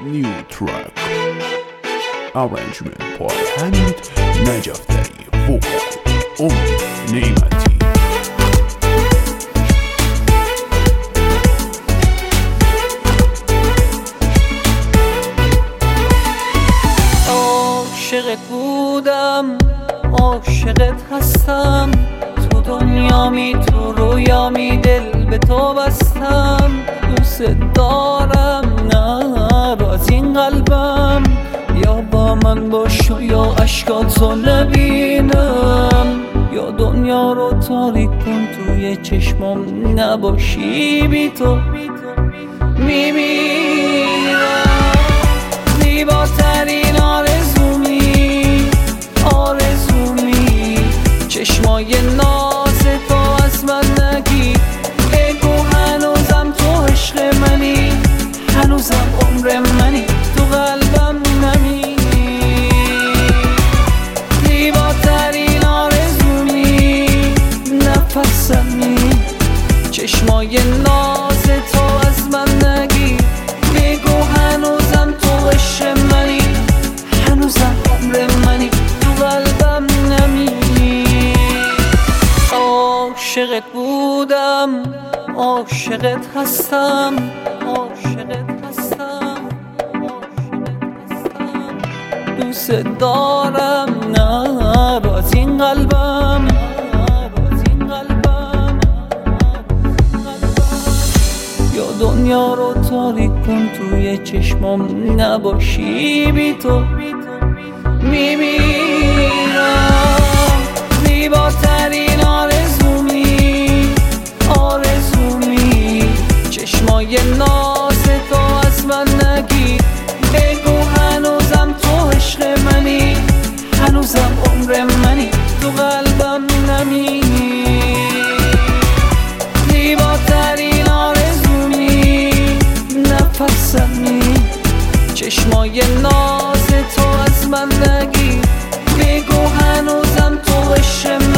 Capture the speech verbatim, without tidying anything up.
New track arrangement by Hamid Najaftari, vocal امید نعمتی. عاشقت بودم، عاشقت هستم، تو دنیامی تو رویامی، دل به تو بستم. دوست دارم نه از این قلبم، یا با من باش یا اشکاتو نبینم، یا دنیا رو تاریک کن توی چشمم نباشی، بی تو میمیرم. زیباترین آرزومی آرزومی چشمای ناز تو از من نگی، بگو هنوزم تو عشق منی، هنوزم عمر منی، تو قلبم نمی. زیباترین آرزومی نفسمی چشمای ناز تو از من نگی، بگو هنوزم تو عشق منی، هنوزم عمر منی، تو قلبم نمی. عاشقت بودم، عاشقت هستم، عاشقت هستم، دوست دارم نه از این قلبم، یا دنیا رو تاریک کن توی چشمم نباشی، بی تو میمیرم. زیباترین آرزومی آرزومی چشمای ناز تو از من نگی، بگو هنوزم تو عشق منی، هنوزم عمر منی، تو قلبم نمی. زیباترین آرزومی نفسمی چشمای ناز تو از من نگی، بگو هنوزم تو عشق